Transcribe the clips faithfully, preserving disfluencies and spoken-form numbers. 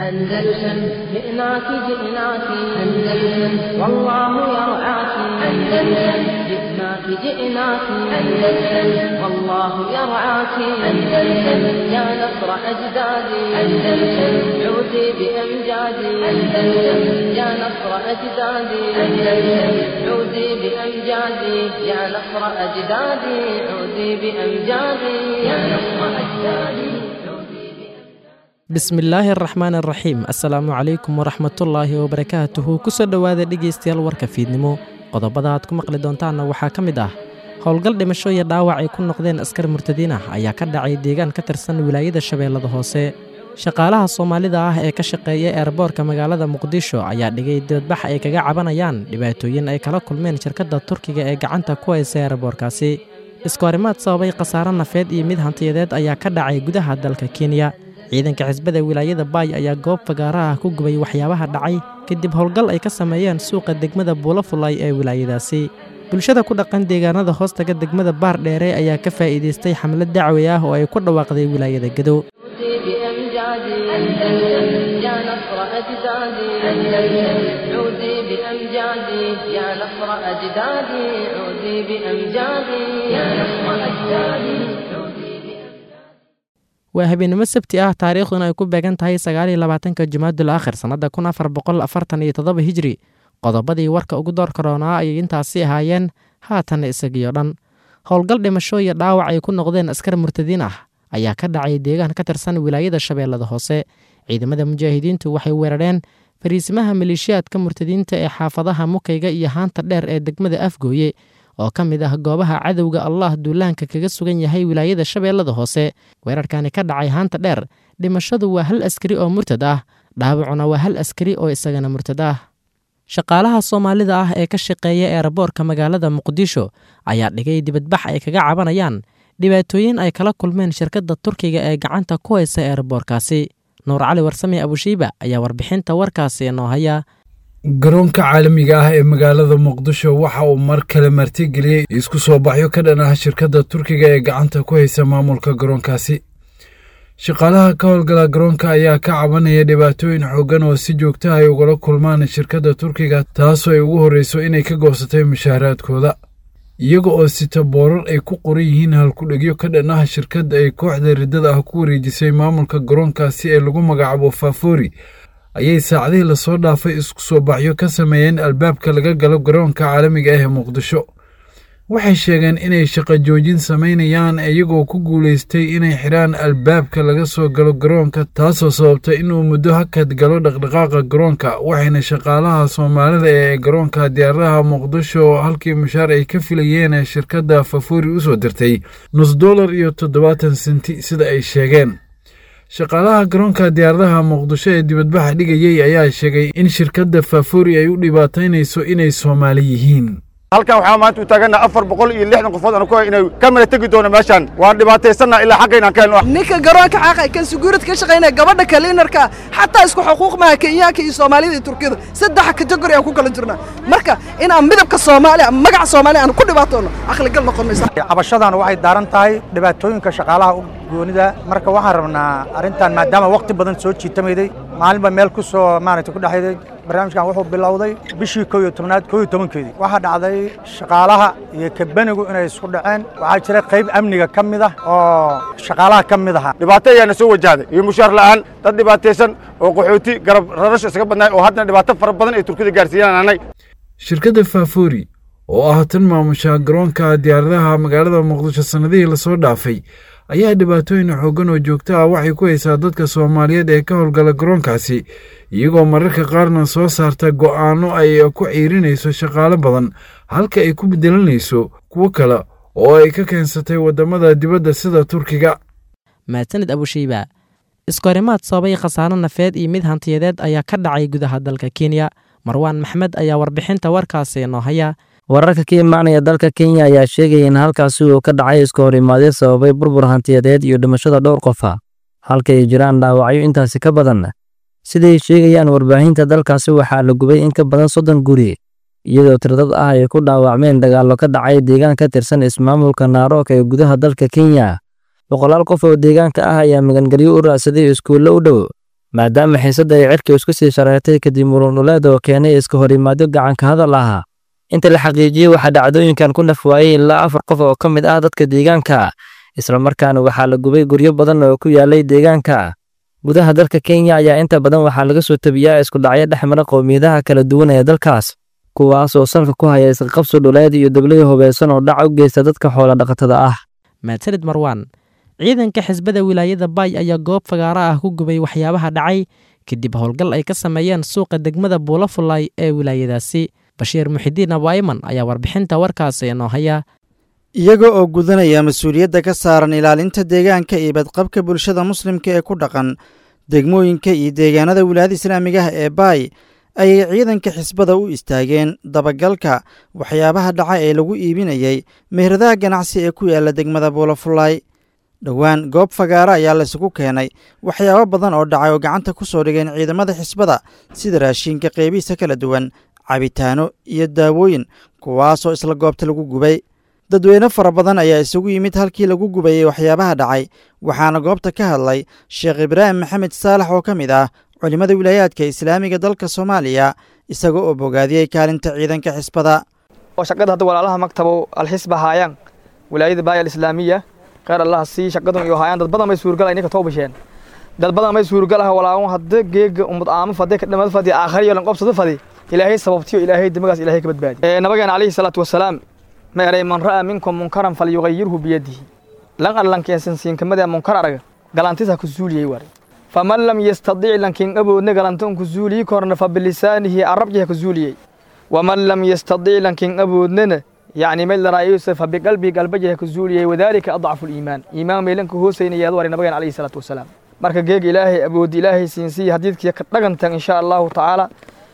أندلسن جئناك جئناك أندلسن والله يرعاك أندلسن جئناك جئناك أندلسن والله يرعاك أندلسن يا نصر أجدادي أندلسن عودي بأمجادي أندلسن يا نصر أجدادي أندلسن عودي بأمجادي يا نصر أجدادي عودي بأمجادي يا نصر أجدادي. bismillaahi araxmaan araxiim assalaamu calaykum waraxmatullaahi wabarakaatuhu kusoo dhowaada dhegaystayaal warka fiidnimo qodobada aad ku maqli doontaanna waxaa ka mid ah howlgal dhimasho iyo dhaawac ay ku noqdeen askar murtadiin ah ayaa ka dhacay deegaan ka tirsan wilaayada shabeellada hoose. shaqaalaha soomaalida ah ee ka shaqeeya eerboorka magaalada muqdisho ayaa dhigay dibadbax ay kaga cabanayaan dhibaatooyin ay kala kulmeen shirkadda turkiga ee gacanta ku haysa eerboorkaasi. isku arrimaad sababay khasaare nafeed iyo mid hantiyadeed ayaa ka dhacay gudaha dalka kenya. ciidanka xisbada wilaayada baay ayaa goob fagaaraha ku gubay waxyaabaha dhacay kadib howlgal ay ka sameeyeen suuqa degmada buulafulay ee wilaayadaasi. bulshada ku dhaqan deegaanada hoostaga degmada baar dheere ayaa ka faa'iidaystay xamlad dacwi ah oo ay ku dhawaaqday wilaayada Gadow. waa habeenimo sabti ah taariikhduna ay ku beegan tahay sagaal iyo labaatanka Jumaadul Aakhir sanada kun afar boqol afartan iyo toddoba hijri. qodobadii warka ugu door karoonaa ayay intaasi ahaayeen, haatan isagiyo dhan. howlgal dhimasho iyo dhaawac ay ku noqdeen askar murtadiin ah ayaa ka dhacay deegaan ka tirsan wilaayada shabeellada hoose. ciidamada mujaahidiintu waxay weerareen fariisimaha maleeshiyaadka murtadiinta ee xaafadaha Mukayga iyo Haanta Dheer ee degmada Afgooye oo ka mid ah goobaha cadowga Allah duulaanka kaga sugan yahay wilaayada shabeellada hoose. weerarkani ka dhacay Haanta Dheer, dhimashadu waa hal askari oo murtad ah, dhaawacuna waa hal askari oo isagana murtad ah. shaqaalaha soomaalida ah ee ka shaqeeya eerboorka magaalada muqdisho ayaa dhigay dibadbax ay kaga cabanayaan dhibaatooyin ay kala kulmeen shirkadda turkiga ee gacanta ku haysa eerboorkaasi. nuur cali warsame abushiiba ayaa warbixinta warkaasi noo haya. garoonka caalamiga ah ee magaalada muqdisho waxa uu mar kale martigeliyey isku soo baxyo ka dhan ah shirkadda turkiga ee gacanta ku haysa maamulka garoonkaasi. shaqaalaha ka howlgala garoonka ayaa ka cabanaya dhibaatooyin xooggan oo si joogta ay ugala kulmaan shirkadda turkiga, taasoo ay ugu horreyso inay ka goosatay mushaaraadkooda, iyaga oo sita boorar ay ku qoran yihiin halkudhegyo ka dhan ah shirkadda ay kooxda riddada ah ku wareejisay maamulka garoonkaasi ee lagu magacaabo Fafuri. ayay saacadihii lasoo dhaafay isku soo baxyo ka sameeyeen albaabka laga galo garoonka caalamiga ah ee muqdisho. waxay sheegeen inay shaqo joojin samaynayaan iyagoo ku guulaystay inay xidhaan albaabka laga soo galo garoonka, taasoo sababtay inuu muddo hakad galo dhaqdhaqaaqa garoonka. waxayna shaqaalaha soomaalida ee garoonka diyaaradaha muqdisho halkii mushaar ay ka filayeen ee shirkadda Fafuri u soo dirtay nus dollar iyo toddobaatan senti sida ay sheegeen. shaqaalaha garoonka diyaaradaha muqdisho ee dibadbaxa dhigayay ayaa sheegay in shirkadda Fafuri ay u dhibaataynayso inay Soomaali yihiin. halkan waxaa maanta u taaganaa afar boqol iyo lixdan qofood aan ku hay inay kamera tegi doono meeshaan. waan dhibaataysanaa ilaa xaggayna aan ka helno. ninka garoonka xaqa kan suguurad ka shaqaynaya gabadha kaliinarka xataa isku xuquuq ma Kenyaanka iyo Soomaalida iyo Turkida saddex category aan ku kala jirnaa. marka in aan midabka Soomaaliya magaca Soomaaliya aan ku dhibaatoono aqli gal noqonaysa. cabashadan waxay daaran tahay dhibaatooyinka shaqaalaha goonida. marka waxaan rabnaa arrintan maadaama waqti badan soo jiitamayday maalinba meel ku soo maaragtay ku dhaxayday. barnaamijkan wuxuu bilowday bishii kow iyo tobnaad kow iyo tobankeedii. waxaa dhacday shaqaalaha iyo kabanigu inay isku dhaceen. waxaa jira qayb amniga ka mid ah oo shaqaalaha ka mid ahaa. dhibaato ayaana soo wajahday iyo mushaar la'aan, dad dhibaataysan oo qaxooti garab rarash isaga badnaay oo haddana dhibaato fara badan ay Turkida gaarsiinaanay. shirkadda Fafuri oo ah tan maamusha garoonka diyaaradaha magaalada muqdisho sanadihii lasoo dhaafay ayaa dhibaatooyin xooggan oo joogto ah waxay ku haysaa dadka Soomaaliyeed ee ka howlgala garoonkaasi, iyagoo mararka qaarna soo saarta go'aano ay ku ciirinayso shaqaale badan halka ay ku bedelanayso kuwo kale oo ay ka keensatay wadamada dibadda sida Turkiga. maasanid abushiiba. isku arrimaad sababay khasaare nafeed iyo mid hantiyadeed ayaa ka dhacay gudaha dalka Kenya. marwaan maxmed ayaa warbixinta warkaasi noo haya. wararka ka imaanaya dalka Kenya ayaa sheegaya in halkaasi uu ka dhacay isku horimaadyo sababay burbur hantiyadeed iyo dhimashada dhowr qof ah, halka ay jiraan dhaawacyo intaasi ka badan. siday sheegayaan warbaahinta dalkaasi waxaa la gubay in ka badan soddon guri, iyadoo tiradad ah ay ku dhaawacmeen dagaallo ka dhacay deegaan ka tirsan ismaamulka Narok ee gudaha dalka Kenya. boqolaal qof oo deegaanka ah ayaa magangelyo u raadsaday iskuulo u dhow maadaama xiisadda ay cirka isku sii shareertay kadib murunuleed oo keenay iska horimaadyo gacanka hadal ahaa. inta la xaqiijiyey waxaa dhacdooyinkan ku naf waayey ilaa afar qof oo ka mid ah dadka deegaanka, isla markaana waxaa la gubay guryo badan oo ku yaalay deegaanka. gudaha dalka Kenya ayaa inta badan waxaa laga soo tabiyaa isku dhacyo dhex mara qowmiyadaha kala duwan ee dalkaas, kuwaas oo salka ku haya isqabsi dhuleed iyo dawlado hubeysan oo dhac u geysta dadka xoolo dhaqatada ah. Mahadsanid Marwan. ciidanka xisbada wilaayada Bay ayaa goob fagaara ah ku gubay waxyaabaha dhacay kadib howlgal ay ka sameeyeen suuqa degmada Buulafulay ee wilaayadaasi. Bashiir Muxidiin Abaiman ayaa warbixinta warkaasi inoo haya. iyaga oo gudanaya mas'uuliyadda ka saaran ilaalinta deegaanka iyo badqabka bulshada muslimka ee ku dhaqan degmooyinka iyo deegaanada wilaayada islaamiga ah ee Bay ayay ciidanka xisbada u istaageen dabagalka waxyaabaha dhaca ee lagu iibinayay meheradaha ganacsi ee ku yaala degmada Buulafulay. dhowaan goob fagaara ayaa la isugu keenay waxyaabo badan oo dhacay oo gacanta ku soo dhigeen ciidamada xisbada sida raashinka qeybihiisa kala duwan, cabitaano iyo daawooyin, kuwaasoo isla goobta lagu gubay. dadweyne fara badan ayaa isugu yimid halkii lagu gubayey waxyaabaha dhacay, waxaana goobta ka hadlay Sheekh Ibraahim Maxamed Saalax oo ka mid ah culimada wilaayaadka islaamiga dalka Soomaaliya, isagoo oo bogaadiyey kaalinta ciidanka xisbada. oo shaqada hadda walaalaha maktabo alxisba haayaan wilaayada Bay al-Islaamiya qaar Allah si shaqadan iyo haayaan dad badan may suurgal ay ka toobasheen. dad badan may suurgal ah walaawan hadda geega umad aama fadhi ka dhamad fadhi aakhir iyo lan qobsada fadhi ilaahay sababtiyo ilaahay damagas ilaahay ka badbaadi. ee nabigeena alayhi salaatu wasalaam ma yaray man ra'a minkum munkaran falyughayyirhu bi yadihi lan allan keensan siin kamada munkar araga galantisa ku zuuliyay war faman lam yastadi' lan kin aboodna galantan ku zuuliyi korna fa bilisanihi arabjiha ku zuuliyay waman lam yastadi' lan kin aboodna يعني ميل رأيوس فبقلبي قلبه كزولي وذلك أضعف الإيمان إيمان ميلن كهوسين يدور النبي عليه الصلاة والسلام مرك جيج إلهي أبو إلهي سينسي حديث يكترجن إن شاء الله تعالى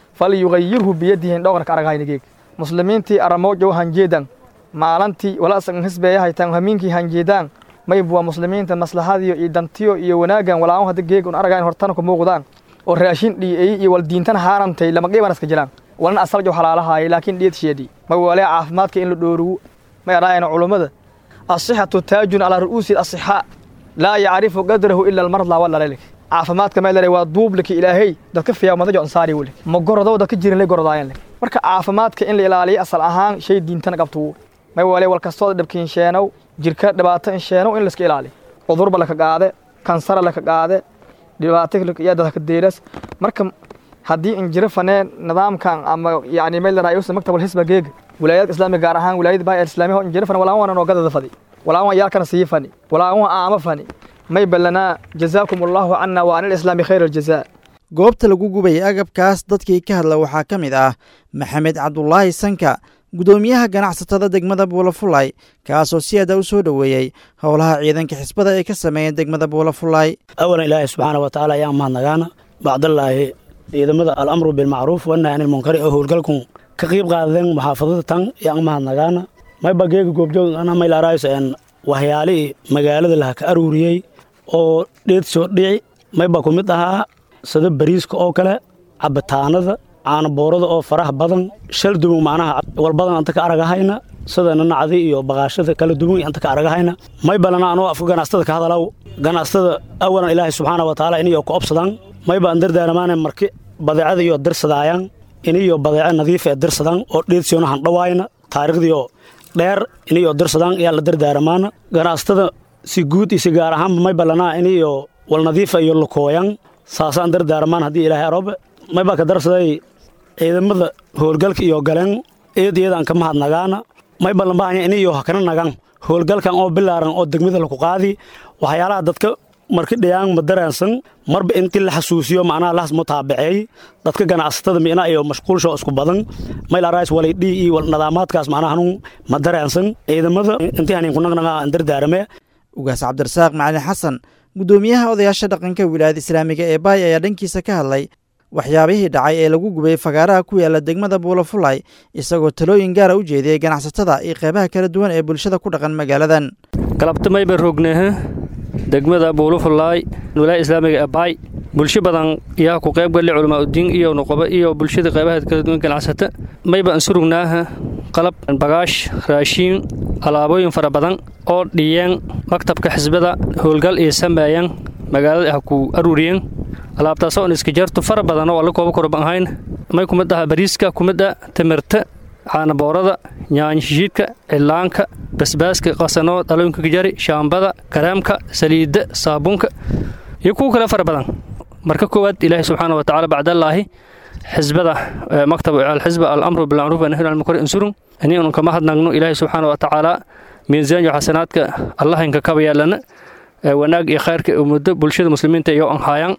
فليغيره بيده دورك أرجعين جيج مسلمين تي أرموج وهنجيدان معلنتي ولا سن حسبه هاي تنهمينك هنجيدان ما يبوا مسلمين تمصلحة دي يدنتيو يوناجن ولا عون هذا جيج ونرجعين هرتانكم موجودان والراشين دي أي والدين تنهارن تي لما جيبنا سكجلان ولنا أصل جو حلالها لكن ديت شيء ما هو لا عافمات كإن لدورو ما يراين علماء الصحة تاج على رؤوس الأصحاء لا يعرف قدره إلا المرضى ولا لك عافمات كما لا يوضوب لك إلهي ده كف يا مدجع أنصاري ولك ما جرده ده كجير لي جرداين لك مرك عافمات كإن لإلالي أصل أهان شيء دين تنقبتو ما هو لا والكساد دبكين شانو جركات دباتين شانو إن لسك إلالي وضرب لك قاعدة كانسر لك قاعدة دباتك لك يا ده كديرس مركم haddii injiro faneen nidaamkan ama yaani meel raayus maktabul hisba geeg wilaayad islaamiga gaar ahaan wilaayad Bay islaamiga injiro fan walaa wana noogada fadi walaa wana yaalkana siifani walaa wana aama fani may balana jazaakumullahu anna wa anil islaami khayral jazaa. goobta lagu gubay agabkaas dadkii ka hadla waxaa ka mid ah Maxamed Cabdullaahi Sanka, gudoomiyaha ganacsatada degmada Buulafulay, kaasoo si aad u soo dhaweeyay howlaha ciidanka xisbada ee ka sameeyay degmada Buulafulay. awalan ilaahay subhanahu wa ta'ala yaa mahadnaqaana bacdallaahi ciidamada al-amru bil ma'ruf wa nahyi anil munkar oo howlgalku ka qayb qaadeen muxaafadada tan yaa mahadnaqaana may bageega goobjoog ana may la raayso aan waxyaali magaalada la ka aruuriyay oo dheed soo dhici may ba ku mid ahaa sida bariiska oo kale cabitaanada caana boorada oo faraha badan shal dumo macnaha wal badan anta ka aragahayna sida nacdi iyo baqaashada kala duwan anta ka aragahayna may balana anoo afka ganacsatada ka hadalaw ganacsatada awalan ilaahay subhanahu wa ta'ala inay ku obsadaan may baan dardaarmaan markii badeecada iyo dirsadayaan iniyo badeeca nadiif ah dirsadaan oo dheedsiyoona han dhawaayna taariikhdiyo dheer iniyo dirsadaan yaa la dardaarmaan ganacsatada si guud iyo gaar ahaan may balana iniyo wal nadiif iyo lokooyan saasaan dardaarmaan hadii ilaahay roob may ba ka darsaday ciidamada howlgalka iyo galeen eedeedan ka mahadnaqaana may balan baan iniyo hakana nagan howlgalkan oo bilaaran oo degmada la ku qaadi waxyaalaha dadka markii dhayaan madaraansan marba intii la xasuusiyo macnaha laas mutaabacay dadka ganacsatada meena iyo mashquulsho isku badan may la raayis walaydii iyo nidaamaadkaas macnaha anu madaraansan ciidamada intii aan ku naqnaqa dardaarame. ugaas Cabdirasaaq Macalin Xasan, gudoomiyaha odayaasha dhaqanka wilaayada islaamiga ee Bay, ayaa dhankiisa ka hadlay waxyaabihii dhacay ee lagu gubay fagaaraha ku yaala degmada Buulafulay, isagoo talooyin gaar ah u jeediyay ganacsatada iyo qaybaha kala duwan ee bulshada ku dhaqan magaaladan. galabta may baroognaa degmada Buulafulay wilaayada islaamiga ee Bay bulsho badan yaa ku qayb galay culimo diin iyo nuqaba iyo bulshada qaybaha kala duwan ganacsata may baan surugnaa qalab bagaash raashin alaabooyin fara badan oo dhiyeen maktabka xisbada howlgal iyo sameeyeen magaalada ku aruuriyeen alaabtaasoo on iska jarto fara badan oo alla kooba korban ahayn may kumid ah bariiska kumid ah tamirta caana boorada yaanyo shishiidka cilaanka basbaaska qasano dhalooyinka gajari shaambada kareemka saliida saabuunka iyo kuwa kale fara badan marka koowaad ilaahay subxaanahu wa tacaala bacdallaahi xisbada maktab al-xisba al-amru bil ma'ruf wa nahyi anil munkar insurun aniyanu kama hadnagno ilaahay subxaanahu wa tacaala miisaan iyo xasanaadka allah inka kaba yaalana wanaag iyo khayrka ummadda bulshada muslimiinta iyo aan haayaan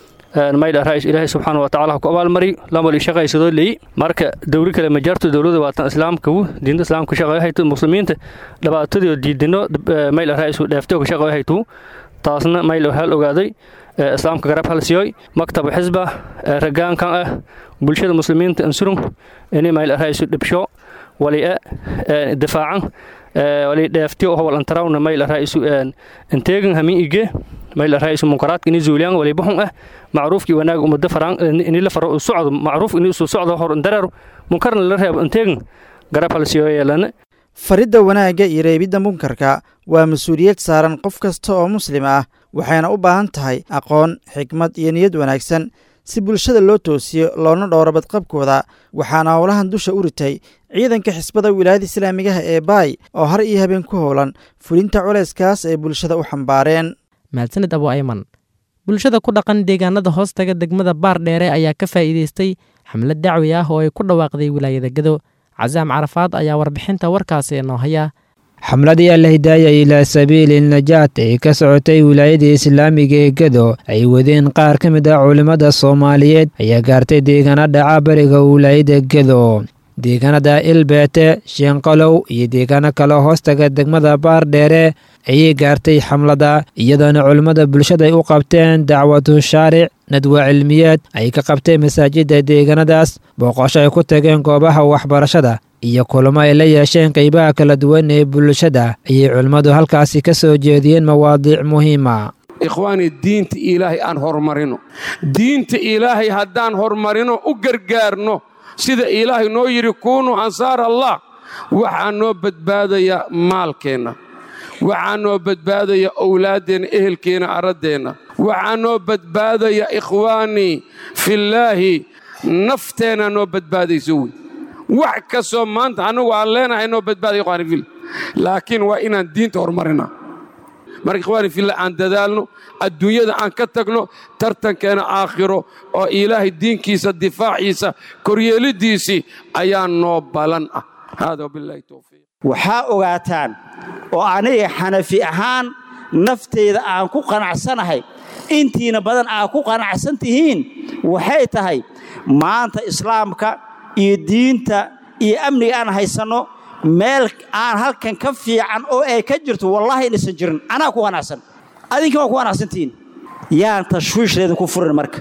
mayl raayis ilaahay subxaanahu wa tacaala ku abaal mari lama li shaqaysadoo leey marka dawri kale ma jarto dawladda waatan islaamka uu diinta islaamka shaqayhayto muslimiinta dhabaatadii diidino mayl raayis uu dheefto ka shaqayhayto taasna mayl hal ogaaday islaamka garab hal siyoy maktab xisba ragaankan ah bulshada muslimiinta ansurun inay mayl raayis dhibsho wali difaacan wali dheefto oo wal antarawna mayl raayis inteegan hami ige mayl raayis munkaraadka inay zuuliyan wali baxun ah macruufki wanaag umada faraan inay la faro socdo macruuf inay soo socdo hor dareero munkarna la reebo inteegan garab hal siyoy yeelana faridda wanaagga iyo reebidda munkarka waa mas-uuliyad saaran qof kasta oo muslim ah waxayna u baahan tahay aqoon xikmad iyo niyad wanaagsan si bulshada loo toosiyo loona dhowro badqabkooda waxaana howlahan dusha u ritay ciidanka xisbada wilaayada islaamigaha ee baay oo har iyo habeen ku howlan fulinta culayskaas ay bulshada u xambaareen mahadsanid abu ayman bulshada ku dhaqan deegaanada hoostaga degmada baar dheere ayaa ka faa'iidaystay xamlad dacwi ah oo ay ku dhawaaqday wilaayada gado casaam carafaad ayaa warbixinta warkaasi inoo haya xamladii alhidaaya ilaa sabiili najaat ay ka socotay wilaayada islaamiga ee gado ay wadeen qaar ka mid ah culimmada soomaaliyeed ayaa gaartay deegaana dhaca bariga wilaayada gado deegaanada ilbeete sheenqalow iyo deegaano kale hoostaga degmada baar dheere ayay gaartay xamlada iyadoona culimmada bulshada ay u qabteen dacwatu shaaric nadwa cilmiyeed ay ka qabteen masaajidda deegaanadaas booqosho ay ku tageen goobaha waxbarashada iyo kulamo ay la yeesheen qaybaha kala duwan ee bulshada ayay culimmadu halkaasi ka soo jeediyeen mawaadiic muhiima ikhwaani diinta ilaahay aan horumarino diinta ilaahay haddaan horumarino u gargaarno sida ilaahay noo yidhi kuunu ansaar allah waxaa noo badbaadaya maalkeenna waxaa noo badbaadaya owlaaddeenna ehelkeenna araddeenna waxaa noo badbaadaya ikhwaanii fillaahi nafteenna noo badbaadayso wey wax kastoo maanta annagu aan leenahay noo badbaadaya ikhwaani fillah laakiin waa inaan diinta horumarinaa marka ikhwaani fillah aan dadaalno adduunyada aan ka tagno tartankeena aakhiro oo ilaahay diinkiisa difaaciisa koryeelidiisii ayaa noo balan ah hada wabillahi tawfiiq waxaa ogaataan oo aniga xanafi ahaan nafteyda aan ku qanacsanahay intiina badan aad ku qanacsan tihiin waxay tahay maanta islaamka iyo diinta iyo amniga aan haysanno meel aan halkan ka fiican oo ay ka jirto wallaahi inaysan jirin anaa ku qanacsan adinka waa ku qanacsantihiin yaan tashwiish leedanku furin marka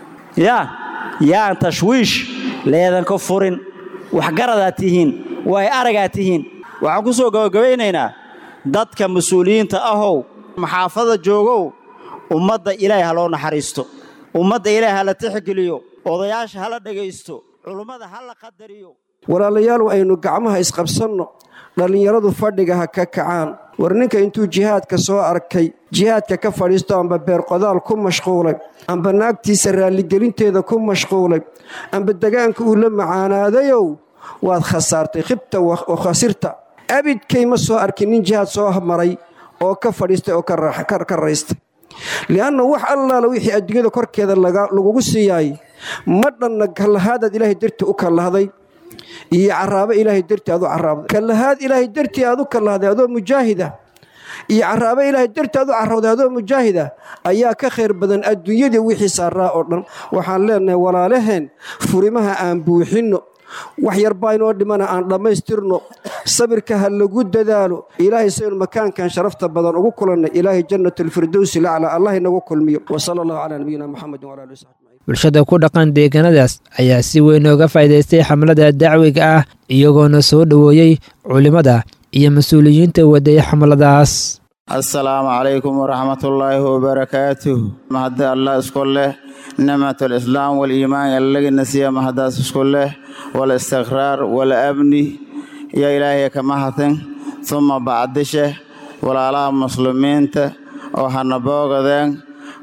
yaa yaan tashwiish leedanka furin waxgaradaad tihiin way aragaad tihiin waxaan ku soo gabagabaynaynaa dadka mas-uuliyiinta ahow maxaafada joogow ummadda ilaahay ha loo naxariisto ummadda ilaahay ha la tixgeliyo odayaasha ha la dhegaysto culummada ha la qadariyo walaalayaal aynu gacmaha isqabsanno dhallinyaradu fadhiga ha ka kacaan war ninka intuu jihaadka soo arkay jihaadka ka fadhiisto amba beerqodaal ku mashquulay amba naagtiisa raalligelinteeda ku mashquulay amba degaanka uu la macaanaadayow waad khasaartay khibta wa khasirta abidkay ma soo arkin nin jihaad soo maray oo ka fadhiistay oo ka raystay li'anna wax allaala wixii adduunyada korkeeda lagugu siiyaay ma dhanna kallahaadaad ilaahay dartii u kallahday iyo caraabo ilaahay dartii aad u caraabday kallahaad ilaahay dartii aad u kallahday adoo mujaahida iyo caraabo ilaahay dartii aad u carrawday adoo mujaahida ayaa ka khayr badan adduunyadii wixii saaraa oo dhan waxaan leenahay walaalaheen furimaha aan buuxinno wax yar baa inoo dhimana aan dhammaystirno sabirka ha lagu dadaalo ilaahay saynu makaankan sharafta badan ugu kulannay ilaahay jannatulfirdowsi laclaa allah inagu kulmiyo wasala allahu calaa nabiyina muxamedin wala alihi wasaxbi bulshada ku dhaqan deegaanadaas ayaa si weyn ooga faa'iidaystay xamlada dacwiga ah iyagoona soo dhoweeyey culimmada iyo mas-uuliyiinta waday xamladaas assalaamu calaykum waraxmatullaahi wabarakaatuh mahadda allah isku leh nicmatulislaam waliimaan allagi nasiya mahadaas isku leh walistiqraar walabni iyo ilaahay ka mahadin uma bacdishe walaalaha muslimiinta oo hana boogadeen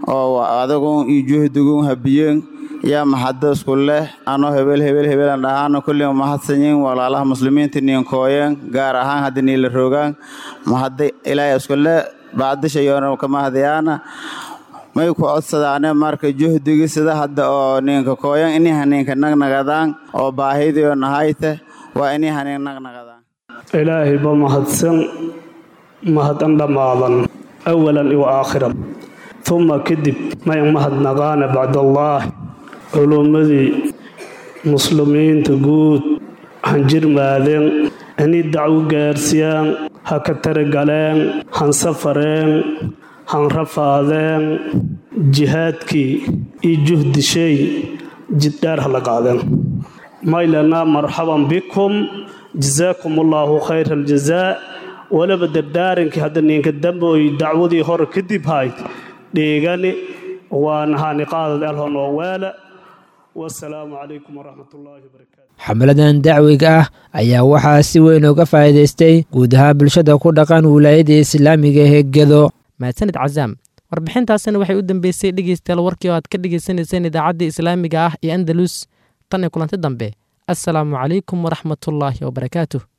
oo adagu iyo juhdigu habiyeen yaa mahadda isku leh anoo hebel hebel hebel aan dhahaano kulli mahadsanyiin walaalaha muslimiinta ninkooyeen gaar ahaan haddii la rogaan mahadda ilaahay isku leh baadisha yoona kama hadiyana may ku codsadaane marka juhdiga sida hadda oo ninka kooyan inay haneenka nagnagadaan oo baahidiyo nahayte waa inay haneen nagnagadaan ilaahay ba mahadsan mahadan dhamaadan awalan iyo aakhiran thumma kadib may mahadnaqaana bacdallah culumadii muslimiinta guud hanjirmaadeen inay dacwo gaarsiiyaan ha ka taragaleen han safareen han rafaadeen jihaadkii iyo juhdi shay jiddar hala qaadeen maylana marhaban bikum jazaakum allahu khayral jazaa wala badardaarinki hadda ninka damboy dacwadii hor kadib hayd dheegani waan haani qaadad alhon oo waala wassalaamu calaykum waraxmatullaahi wabarakaatu xamladan dacwiga ah ayaa waxaa si weyn uga faa'iidaystay guud ahaan bulshada ku dhaqan wilaayada islaamiga ee Gedo. mahadsanid cazaam warbixintaasina waxay u dambeysay dhegeystayaal warkii oo aad ka dhegeysanayseen idaacadda islaamiga ah ee Andalus tan iyo kulanti dambe assalaamu calaykum waraxmatullaahi wabarakaatuh.